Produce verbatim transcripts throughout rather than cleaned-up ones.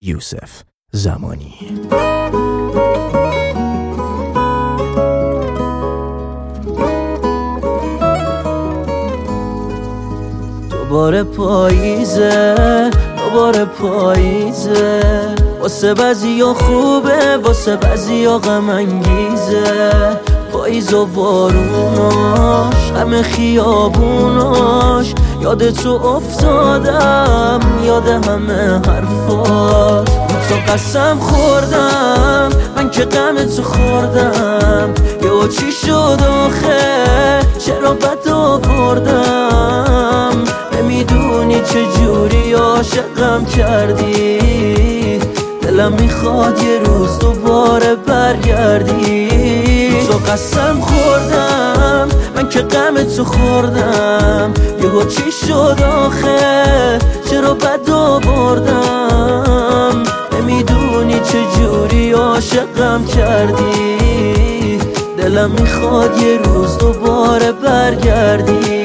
یوسف زمانی. دوباره پاییزه، دوباره پاییزه، واسه بعضیا خوبه، واسه بعضیا غم انگیزه. پاییز و باروناش، همه خیابوناش، یاد تو افتادم، یاد همه حرفات. تو قسم خوردم من که غم تو خوردم، یه چی شد آخه، چرا بد آوردم؟ نمیدونی چجوری عاشقم کردی، دلم میخواد یه روز دوباره برگردی. تو قسم خوردم من که غم تو خوردم، یهو چی شد آخه، چرا بد آوردم؟ نمیدونی چجوری عاشقم کردی، دلم میخواد یه روز دوباره برگردی.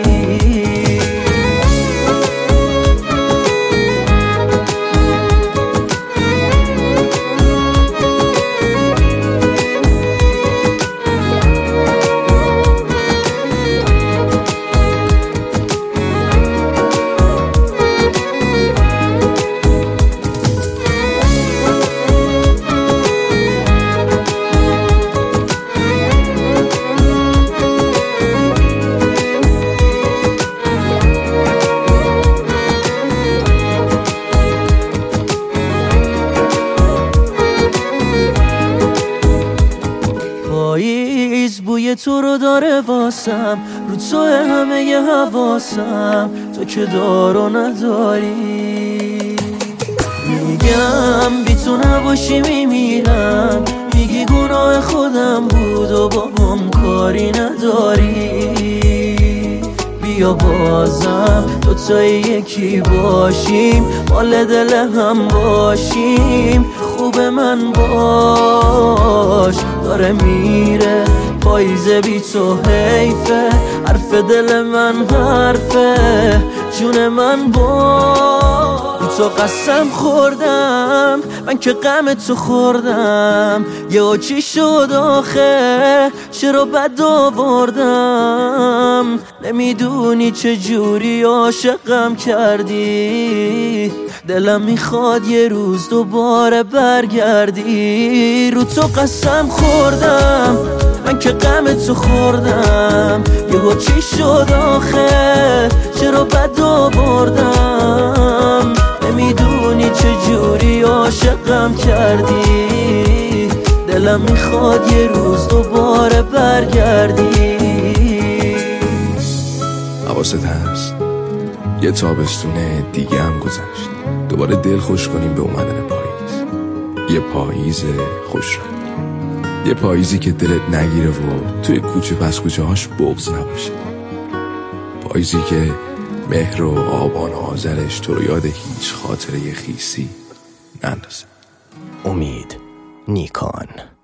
پاییز بوی تو رو داره واسم، رو تو همه ی حواسم، تو که دار و نداری. میگم بی تو نباشی میمیرم، میگی گناه خودم بود و با هم کاری نداری. بیا بازم دوتایی یکی باشیم، مال دل هم باشیم، خوب من باش. داره میره پاییزه بی تو حیفه، حرف دل من حرفه، جون من باش. تو قسم خوردم من که غم تو خوردم، یه چی شد آخه، چرا بد آوردم؟ نمیدونی چجوری عاشقم کردی، دلم میخواد یه روز دوباره برگردی. رو تو قسم خوردم من که غم تو خوردم، یهو چی شد آخه، چرا بد آوردم؟ نمیدونی چجوری عاشقم کردی، دلم میخواد یه روز دوباره برگردی. حواست هست یه تابستون دیگه هم گذشت، دوباره دل خوش کنیم به اومدن پاییز. یه پاییز خوش رنگ، یه پاییزی که دلت نگیره و توی کوچه پس کوچه هاش بغض نباشه. پاییزی که مهر و آبان و آذرش تو رو یاد هیچ خاطره خیسی نندازه. امید نیکان.